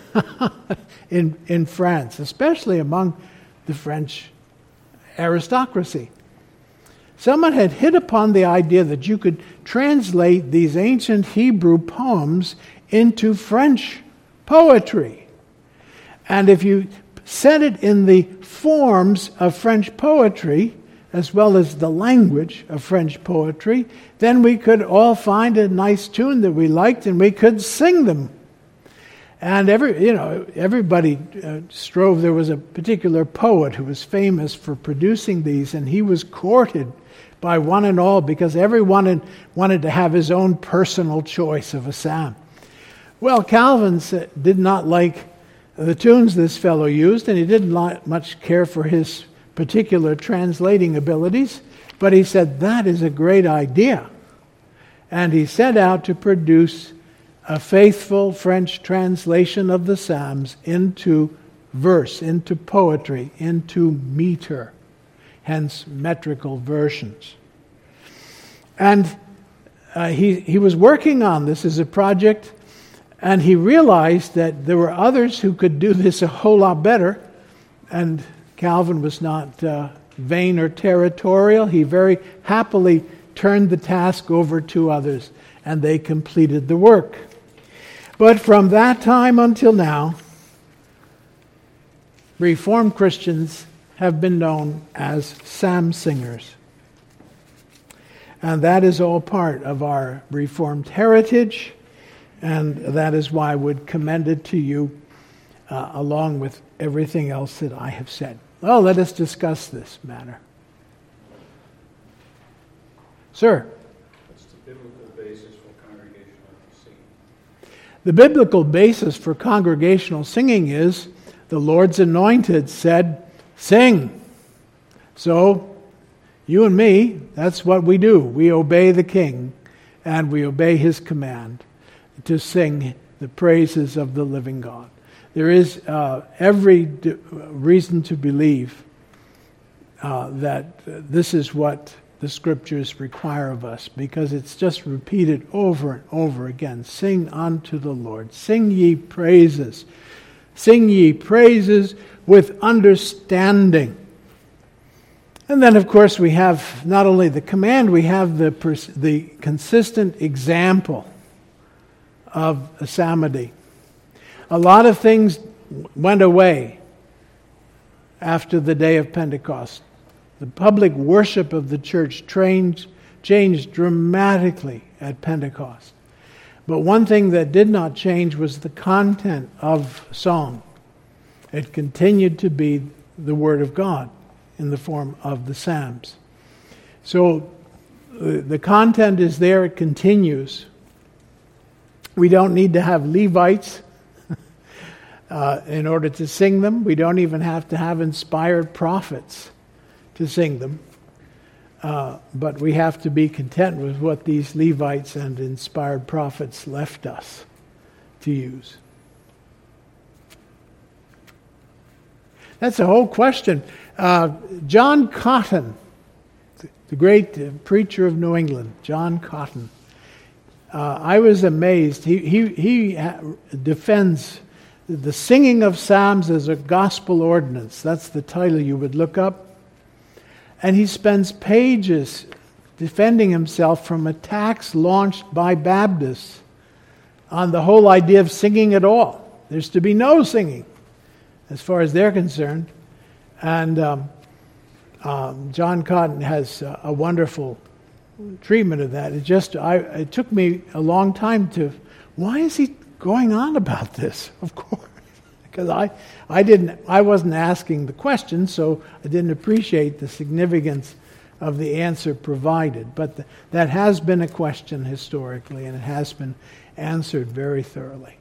in France, especially among the French aristocracy. Someone had hit upon the idea that you could translate these ancient Hebrew poems into French poetry. And if you set it in the forms of French poetry, as well as the language of French poetry, then we could all find a nice tune that we liked and we could sing them. And everybody strove. There was a particular poet who was famous for producing these, and he was courted by one and all because everyone wanted to have his own personal choice of a psalm. Well, Calvin did not like the tunes this fellow used, and he didn't much care for his particular translating abilities, but he said, that is a great idea. And he set out to produce a faithful French translation of the Psalms into verse, into poetry, into meter, hence metrical versions. And he was working on this as a project, and he realized that there were others who could do this a whole lot better, and Calvin was not vain or territorial. He very happily turned the task over to others, and they completed the work. But from that time until now, Reformed Christians have been known as psalm singers. And that is all part of our Reformed heritage, and that is why I would commend it to you along with everything else that I have said. Well, let us discuss this matter. Sir? What's the biblical basis for congregational singing? The biblical basis for congregational singing is the Lord's anointed said, sing. So, you and me, that's what we do. We obey the King, and we obey His command to sing the praises of the living God. There is every reason to believe that this is what the Scriptures require of us, because it's just repeated over and over again. Sing unto the Lord. Sing ye praises. Sing ye praises with understanding. And then, of course, we have not only the command, we have the consistent example of a psalmody. A lot of things went away after the day of Pentecost. The public worship of the church changed dramatically at Pentecost. But one thing that did not change was the content of song. It continued to be the Word of God in the form of the Psalms. So the content is there, it continues. We don't need to have Levites in order to sing them. We don't even have to have inspired prophets to sing them. But we have to be content with what these Levites and inspired prophets left us to use. That's the whole question. John Cotton, the great preacher of New England, John Cotton, I was amazed. He defends the singing of psalms as a gospel ordinance. That's the title you would look up. And he spends pages defending himself from attacks launched by Baptists on the whole idea of singing at all. There's to be no singing, as far as they're concerned. And John Cotton has a wonderful treatment of that. It took me a long time why is he going on about this? Of course, because I wasn't asking the question, so I didn't appreciate the significance of the answer provided. But that has been a question historically, and it has been answered very thoroughly.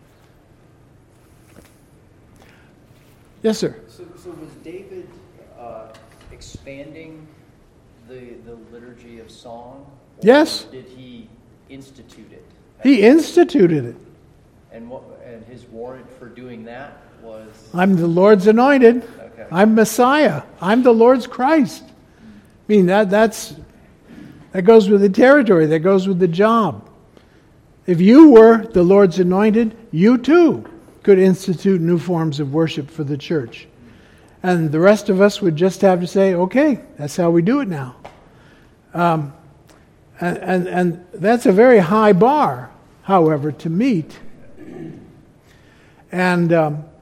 Yes, sir. So was David expanding the liturgy of song? Or yes. Did he institute it? He instituted it. And his warrant for doing that was? I'm the Lord's anointed. Okay. I'm Messiah. I'm the Lord's Christ. I mean, that goes with the territory. That goes with the job. If you were the Lord's anointed, you too could institute new forms of worship for the church. And the rest of us would just have to say, okay, that's how we do it now. And that's a very high bar, however, to meet. And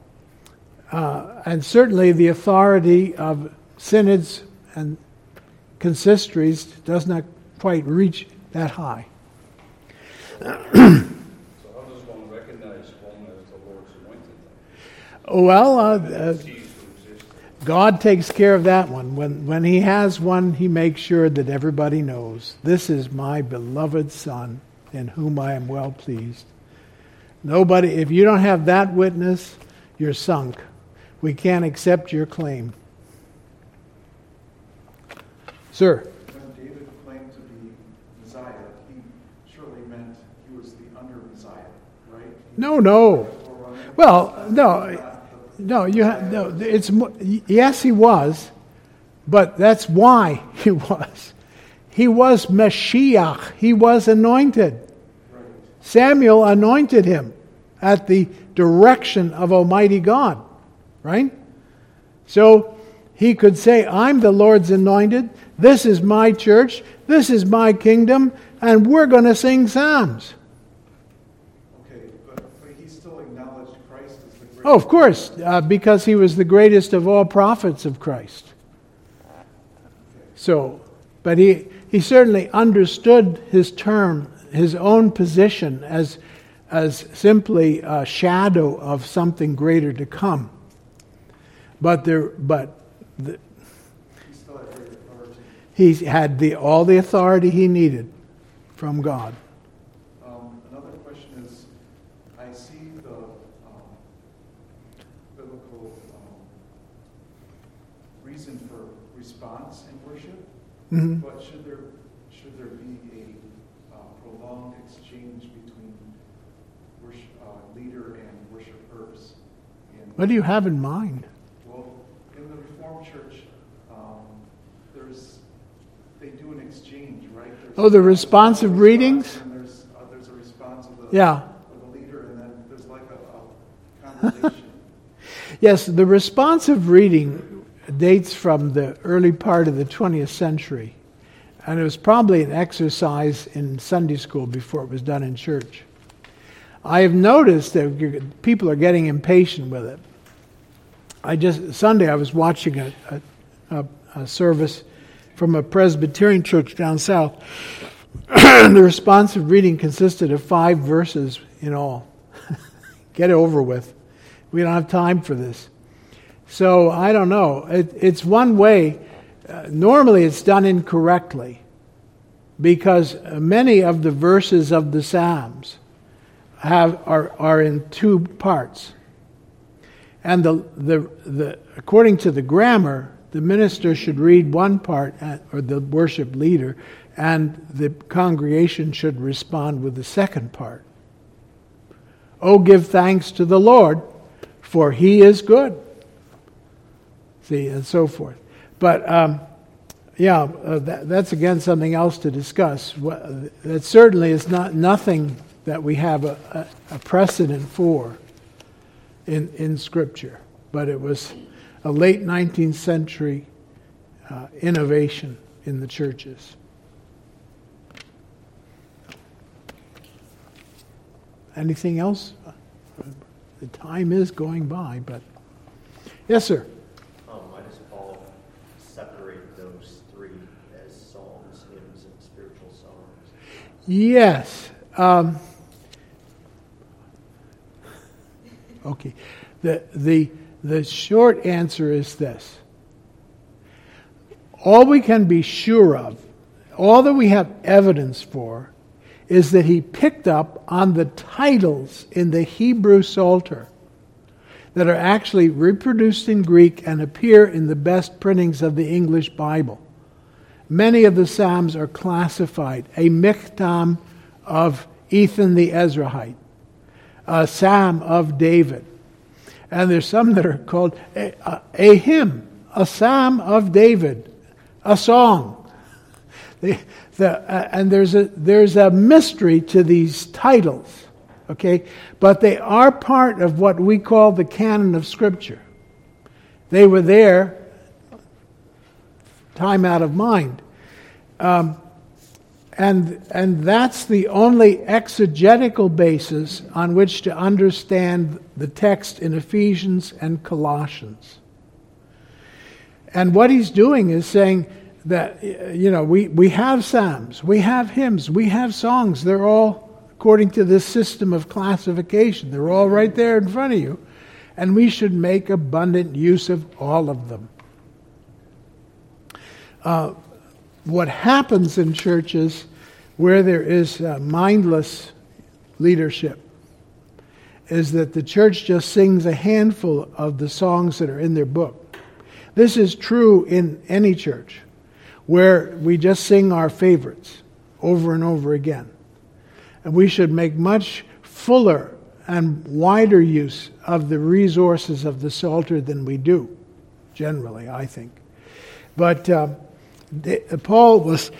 certainly the authority of synods and consistories does not quite reach that high. So how does one recognize one as the Lord's anointed? Well, God takes care of that one. When He has one, He makes sure that everybody knows, this is my beloved Son, in whom I am well pleased. Nobody, if you don't have that witness, you're sunk. We can't accept your claim. Sir. When David claimed to be Messiah, he surely meant he was the under-Messiah, right? No. Well, no. Yes, he was, but that's why he was. He was Mashiach. He was anointed. Right. Samuel anointed him at the direction of Almighty God, right? So he could say, I'm the Lord's anointed. This is my church. This is my kingdom. And we're going to sing psalms. Okay, but he still acknowledged Christ as the great. Oh, of course, because he was the greatest of all prophets of Christ. So, but he certainly understood his term, his own position as simply a shadow of something greater to come. He still had great authority. He had all the authority he needed from God. Another question is, I see the biblical reason for response in worship, Mm-hmm. but should there be a prolonged exchange between leader and worshipers? What do you have in mind? Well, in the Reformed Church, they do an exchange, right? The responsive readings? And there's a response of the leader, and then there's like a conversation. Yes, the responsive reading dates from the early part of the 20th century. And it was probably an exercise in Sunday school before it was done in church. I have noticed that people are getting impatient with it. Sunday I was watching a service from a Presbyterian church down south. The responsive reading consisted of 5 verses in all. Get it over with. We don't have time for this. So I don't know. It's one way. Normally it's done incorrectly because many of the verses of the Psalms are in 2 parts. And according to the grammar, the minister should read one part, or the worship leader, and the congregation should respond with the second part. Oh, give thanks to the Lord, for He is good. See, and so forth. But, that's again something else to discuss. That certainly is nothing that we have a precedent for in Scripture. But it was a late 19th century innovation in the churches. Anything else? The time is going by, but... Yes, sir. Why does Paul separate those 3 as psalms, hymns, and spiritual songs? Yes. Okay. The short answer is this. All we can be sure of, all that we have evidence for, is that he picked up on the titles in the Hebrew Psalter that are actually reproduced in Greek and appear in the best printings of the English Bible. Many of the Psalms are classified. A Michtam of Ethan the Ezrahite, a Psalm of David. And there's some that are called a hymn, a Psalm of David, a song. And there's a mystery to these titles, okay? But they are part of what we call the canon of Scripture. They were there, time out of mind. And that's the only exegetical basis on which to understand the text in Ephesians and Colossians. And what he's doing is saying that, we have psalms, we have hymns, we have songs. They're all according to this system of classification. They're all right there in front of you. And we should make abundant use of all of them. What happens in churches where there is mindless leadership is that the church just sings a handful of the songs that are in their book. This is true in any church where we just sing our favorites over and over again. And we should make much fuller and wider use of the resources of the Psalter than we do, generally, I think. But Paul was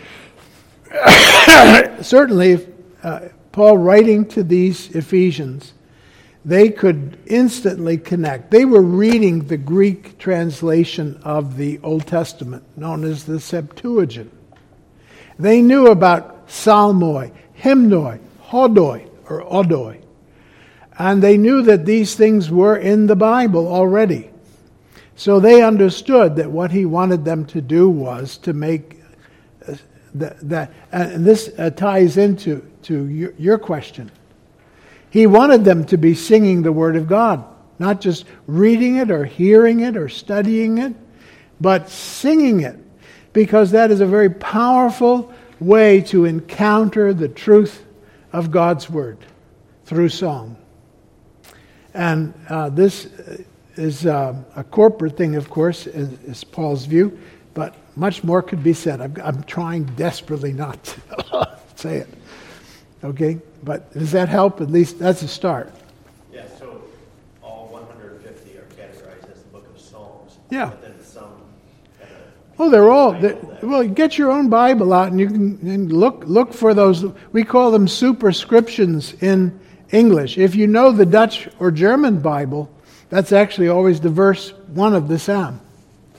certainly, Paul writing to these Ephesians, they could instantly connect. They were reading the Greek translation of the Old Testament, known as the Septuagint. They knew about psalmoi, hymnoi, hodoi, or odoi. And they knew that these things were in the Bible already. So they understood that what he wanted them to do was to make that, and this ties into your question. He wanted them to be singing the Word of God, not just reading it or hearing it or studying it, but singing it, because that is a very powerful way to encounter the truth of God's Word through song. And this is a corporate thing, of course, is Paul's view, but much more could be said. I'm trying desperately not to say it. Okay? But does that help? At least that's a start. Yeah, so all 150 are categorized as the book of Psalms. Yeah. But then some... they're all... well, get your own Bible out and you can look for those. We call them superscriptions in English. If you know the Dutch or German Bible, that's actually always the verse 1 of the Psalm.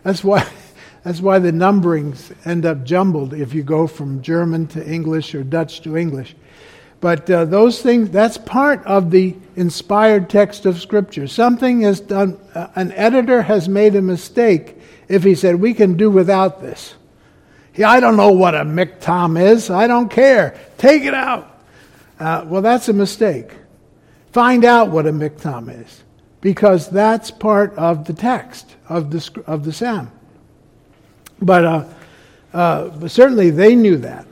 That's why the numberings end up jumbled if you go from German to English or Dutch to English. But those things, that's part of the inspired text of Scripture. Something is done, an editor has made a mistake if he said, we can do without this. I don't know what a miktam is. I don't care. Take it out. Well, that's a mistake. Find out what a miktam is, because that's part of the text of the psalm. But certainly they knew that,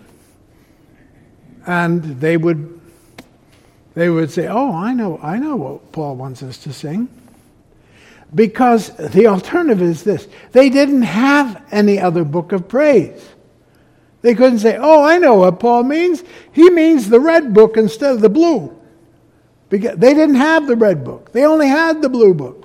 and they would say, "Oh, I know what Paul wants us to sing." Because the alternative is this: they didn't have any other book of praise. They couldn't say, "Oh, I know what Paul means. He means the red book instead of the blue." Because they didn't have the red book; they only had the blue book,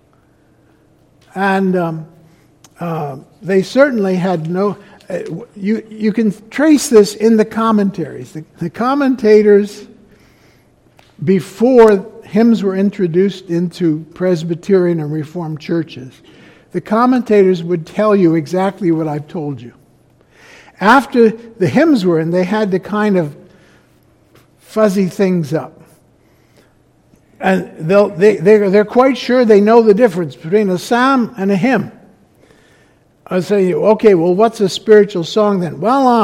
and they certainly had no. You can trace this in the commentaries. The commentators, before hymns were introduced into Presbyterian and Reformed churches, the commentators would tell you exactly what I've told you. After the hymns were in, they had to kind of fuzzy things up. And they're quite sure they know the difference between a psalm and a hymn. I say, okay, well, what's a spiritual song then? Well,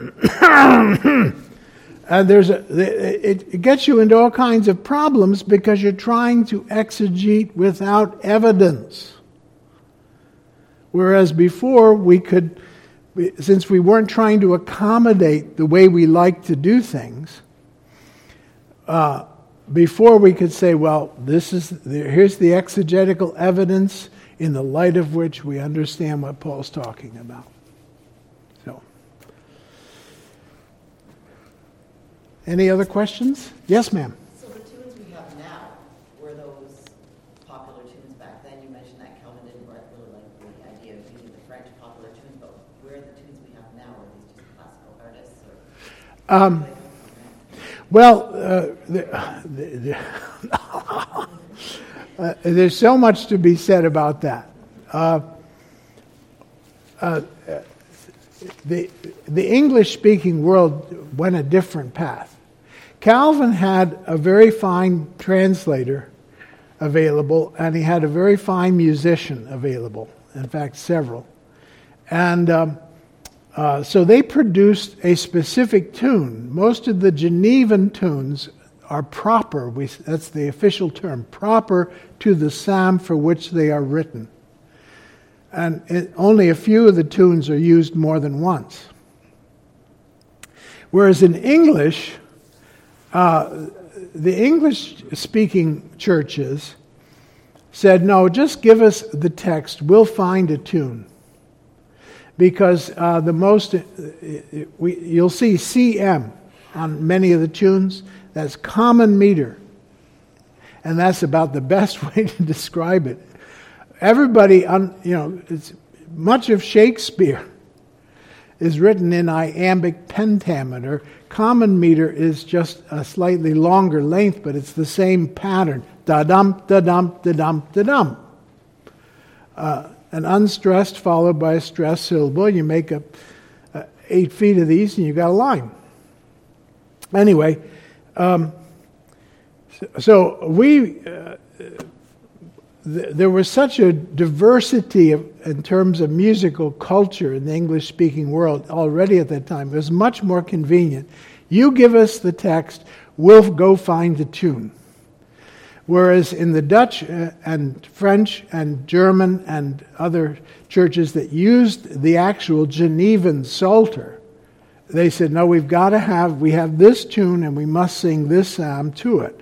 and it gets you into all kinds of problems because you're trying to exegete without evidence. Whereas before since we weren't trying to accommodate the way we like to do things, before we could say, well, here's the exegetical evidence in the light of which we understand what Paul's talking about. So, any other questions? Yes, ma'am. So the tunes we have now, were those popular tunes back then? You mentioned that Calvin didn't really like the idea of using the French popular tunes, but where are the tunes we have now? Are these just classical artists? There's so much to be said about that. The English-speaking world went a different path. Calvin had a very fine translator available, and he had a very fine musician available. In fact, several. And so they produced a specific tune. Most of the Genevan tunes are proper, that's the official term, proper to the psalm for which they are written. And only a few of the tunes are used more than once. Whereas in English, the English-speaking churches said, no, just give us the text, we'll find a tune. Because you'll see CM on many of the tunes. That's common meter. And that's about the best way to describe it. Everybody, it's much of Shakespeare is written in iambic pentameter. Common meter is just a slightly longer length, but it's the same pattern. Da-dum, da-dum, da-dum, da-dum. An unstressed followed by a stressed syllable. You make 8 feet of these and you got a line. Anyway, there was such a diversity in terms of musical culture in the English-speaking world already at that time. It was much more convenient. You give us the text, we'll go find the tune. Whereas in the Dutch and French and German and other churches that used the actual Genevan Psalter, they said, no, we have this tune and we must sing this psalm to it.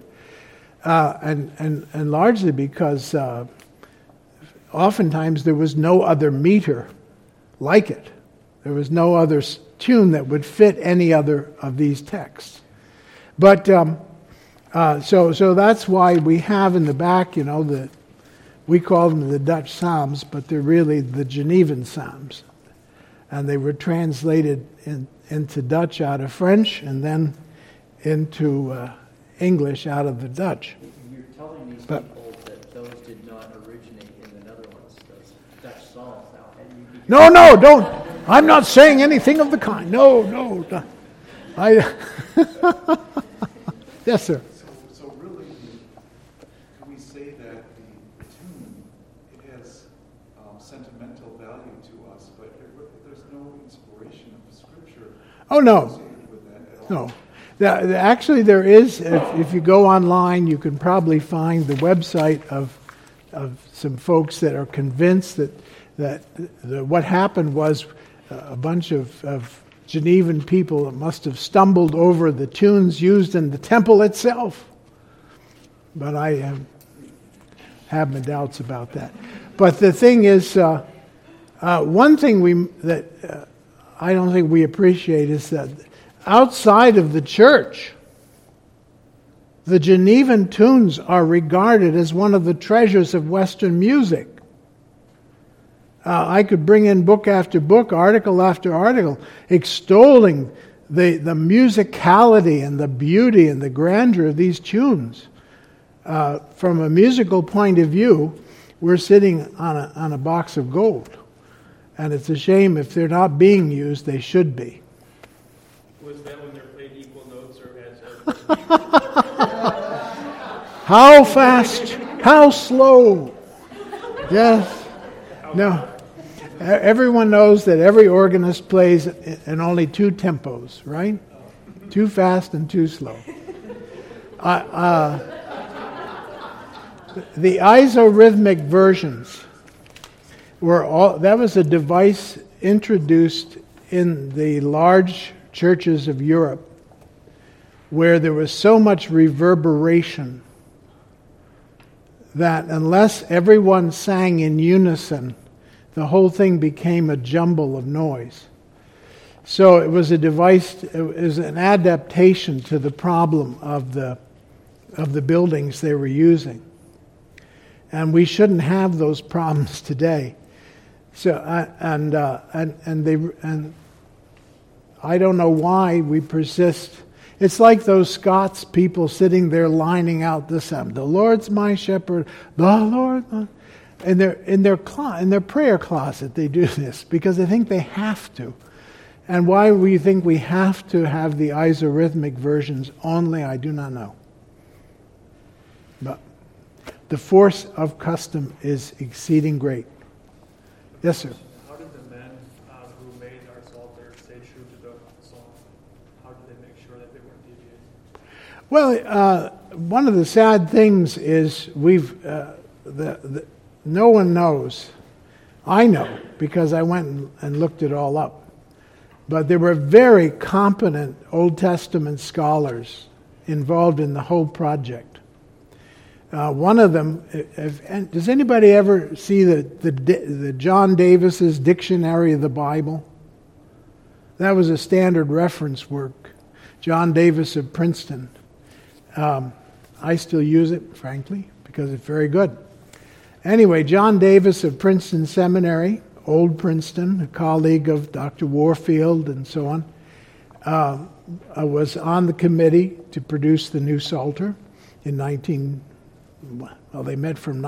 And largely because oftentimes there was no other meter like it. There was no other tune that would fit any other of these texts. But so that's why we have in the back, we call them the Dutch Psalms, but they're really the Genevan Psalms. And they were translated into Dutch out of French and then into English out of the Dutch. You're telling these people that those did not originate in the Netherlands, those Dutch Psalms. Now, No, don't. I'm not saying anything of the kind. No. Yes, sir. So really, can we say that the tune, it has sentimental value to us, but there's no inspiration of the Scripture Oh, no. associated with that at all? No. Actually, there is. If you go online, you can probably find the website of some folks that are convinced that what happened was a bunch of Genevan people that must have stumbled over the tunes used in the temple itself. But I have my doubts about that. But the thing is, one thing that I don't think we appreciate is that outside of the church, the Genevan tunes are regarded as one of the treasures of Western music. I could bring in book after book, article after article, extolling the musicality and the beauty and the grandeur of these tunes. From a musical point of view, we're sitting on a box of gold. And it's a shame if they're not being used, they should be. Was that when they're played equal notes or as How fast? How slow? Yes. No. Everyone knows that every organist plays in only two tempos, right? Too fast and too slow. The isorhythmic versions that was a device introduced in the large churches of Europe where there was so much reverberation that unless everyone sang in unison, the whole thing became a jumble of noise. So it was a device, it was an adaptation to the problem of the buildings they were using. And we shouldn't have those problems today. So and I don't know why we persist. It's like those Scots people sitting there lining out this hymn. The Lord's my shepherd, the Lord. In their prayer closet, they do this because they think they have to. And why we think we have to have the isorhythmic versions only, I do not know. But the force of custom is exceeding great. Yes, sir. How did the men who made our Psalter stay true to the song? How did they make sure that they weren't deviating? Well, one of the sad things is no one knows. I know because I went and looked it all up. But there were very competent Old Testament scholars involved in the whole project. One of them, does anybody ever see the John Davis's Dictionary of the Bible? That was a standard reference work. John Davis of Princeton. I still use it, frankly, because it's very good. Anyway, John Davis of Princeton Seminary, Old Princeton, a colleague of Dr. Warfield and so on, was on the committee to produce the new Psalter in they met from...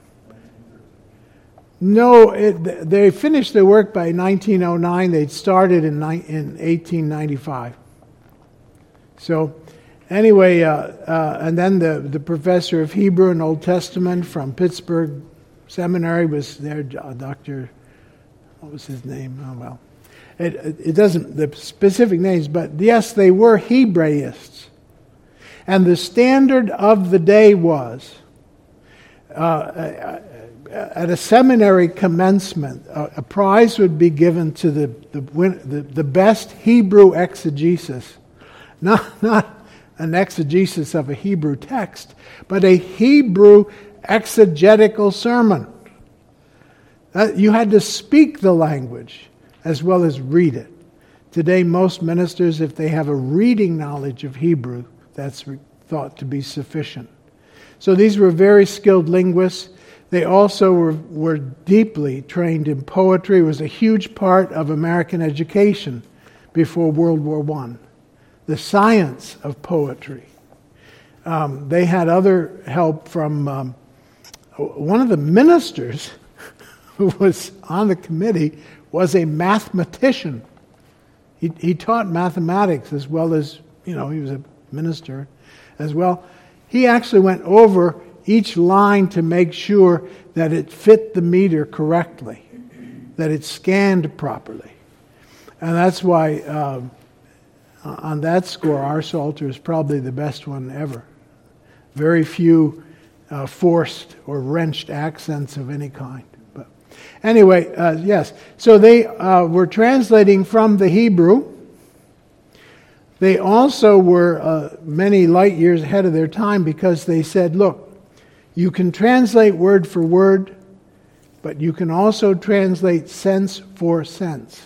they finished their work by 1909. They'd started in 1895. So, anyway, and then the professor of Hebrew and Old Testament from Pittsburgh Seminary was there, Dr. What was his name? Oh, well. It doesn't, the specific names, but yes, they were Hebraists. And the standard of the day was, at a seminary commencement, a prize would be given to the best Hebrew exegesis. Not an exegesis of a Hebrew text, but a Hebrew exegetical sermon. You had to speak the language as well as read it. Today, most ministers, if they have a reading knowledge of Hebrew, that's thought to be sufficient. So these were very skilled linguists. They also were deeply trained in poetry. It was a huge part of American education before World War I. The science of poetry. They had other help from one of the ministers who was on the committee was a mathematician. He taught mathematics as well as, he was a minister as well. He actually went over each line to make sure that it fit the meter correctly, that it scanned properly. And that's why, on that score, our Psalter is probably the best one ever. Very few forced or wrenched accents of any kind. But anyway, yes. So they were translating from the Hebrew. They also were many light years ahead of their time because they said, look, you can translate word for word, but you can also translate sense for sense.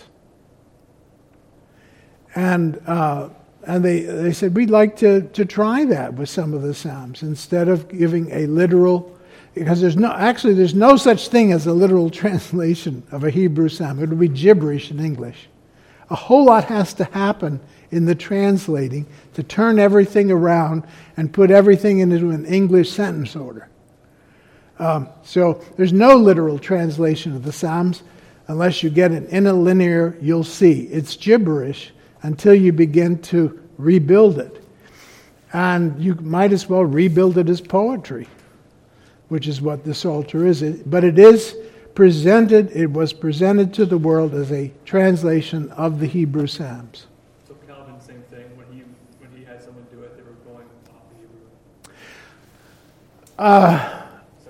And they said, we'd like to try that with some of the Psalms instead of giving a literal, because there's no such thing as a literal translation of a Hebrew Psalm. It would be gibberish in English. A whole lot has to happen in the translating to turn everything around and put everything into an English sentence order. So there's no literal translation of the Psalms unless you get an interlinear, you'll see. It's gibberish until you begin to rebuild it. And you might as well rebuild it as poetry, which is what the Psalter is. But it was presented to the world as a translation of the Hebrew Psalms. So Calvin, same thing. When he had someone do it, they were going off the Hebrew.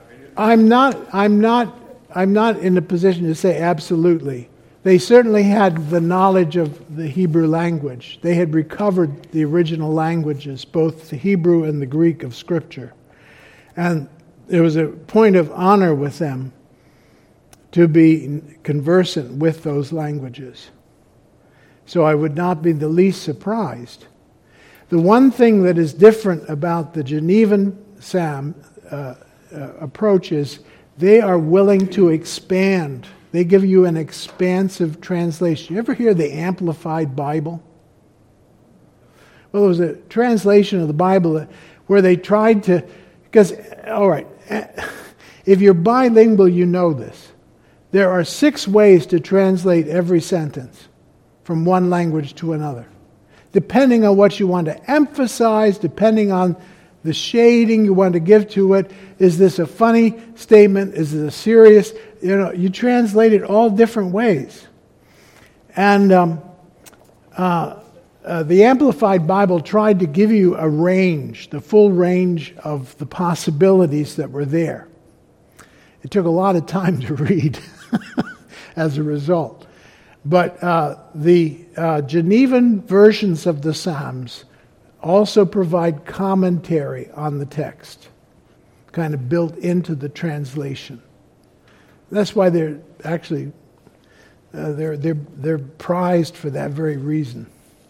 I'm not in a position to say absolutely. They certainly had the knowledge of the Hebrew language. They had recovered the original languages, both the Hebrew and the Greek of Scripture. And there was a point of honor with them to be conversant with those languages. So I would not be the least surprised. The one thing that is different about the Genevan Psalm approach is they are willing to expand. They give you an expansive translation. You ever hear the Amplified Bible? Well, there was a translation of the Bible where they tried to, because, all right, if you're bilingual, you know this. There are 6 ways to translate every sentence from one language to another, depending on what you want to emphasize, depending on the shading you want to give to it. Is this a funny statement? Is it a serious? You translate it all different ways. And the Amplified Bible tried to give you a range, the full range of the possibilities that were there. It took a lot of time to read as a result. But the Genevan versions of the Psalms also provide commentary on the text, kind of built into the translation. That's why they're actually they're prized for that very reason.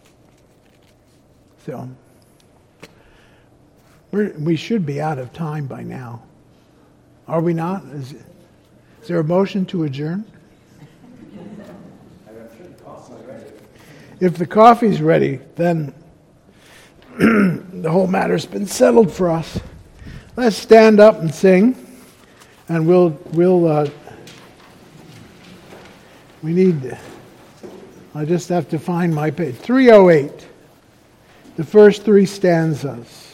So we should be out of time by now, are we not? Is there a motion to adjourn? If the coffee's ready, then the whole matter's been settled for us. Let's stand up and sing, and I just have to find my page. 308, the first 3 stanzas.